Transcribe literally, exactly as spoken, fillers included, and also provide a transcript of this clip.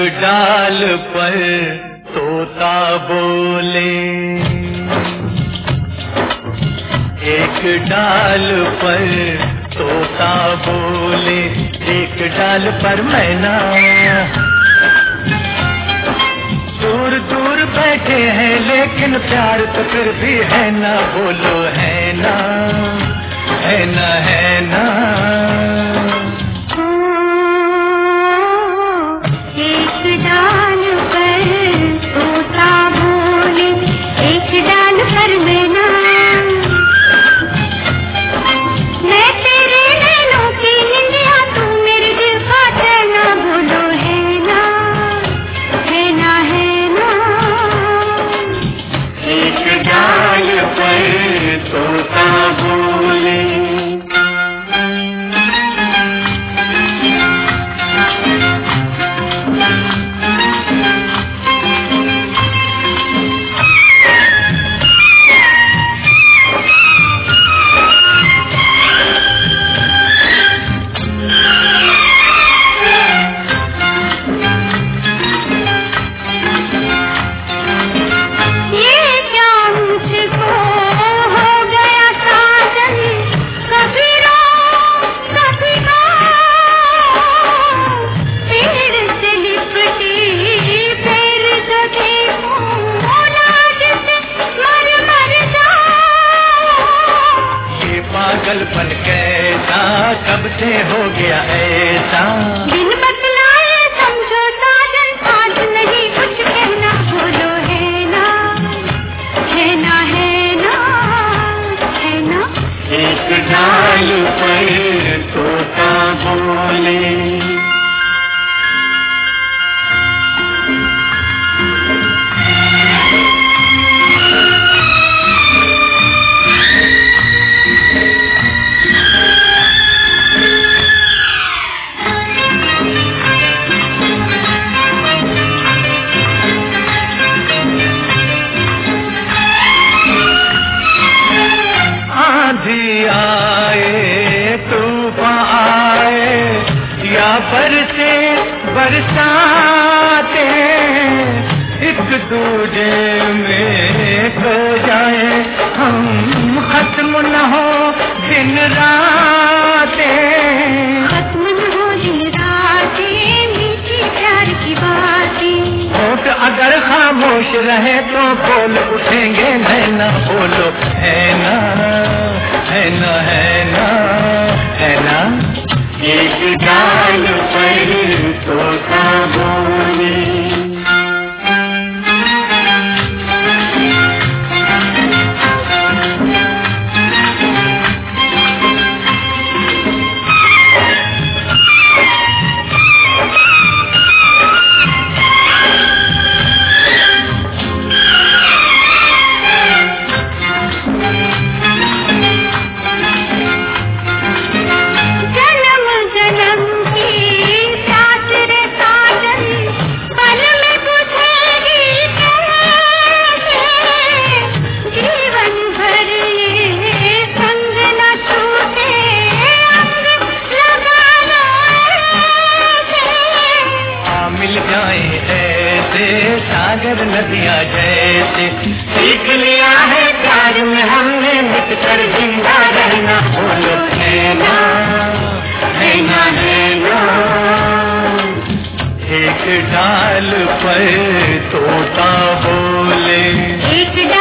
डाल पर तोता बोले, एक डाल पर तोता बोले, एक डाल पर मैना। दूर दूर बैठे हैं लेकिन प्यार तो फिर भी है ना, बोलो है ना, है ना, है ना। एक डाल पर तोता बोले, एक डाल पर मैना। मैं तेरे नैनों की निंदिया, तू मेरे दिल का चैना, बोलो है ना, है ना, है ना। एक डाल पर तोता बोले। पागलपन कैसा कब से हो गया ऐसा, बिन बतलाए समझो साजन, आज नहीं कुछ कहना, बोलो है ना, है ना, है ना, है ना। एक डाल पर तोता बोले। आए तूफान आए या बरसे बरसाते, एक दूजे में खो जाए हम, खत्म न हो दिन रातें, खत्म न हो दिन रातें, मीठी प्यार की बातें। होठ अगर खामोश रहे तो बोल उठेंगे नैना, बोलो है ना, है ना, है ना, है ना। एक डाल पर तोता बोले। सागर नदियाँ जैसे सीख लिया है प्यार में हमने, मिट कर जिंदा रहना, बोलो है ना, है ना, है ना। एक डाल पर तोता बोले, एक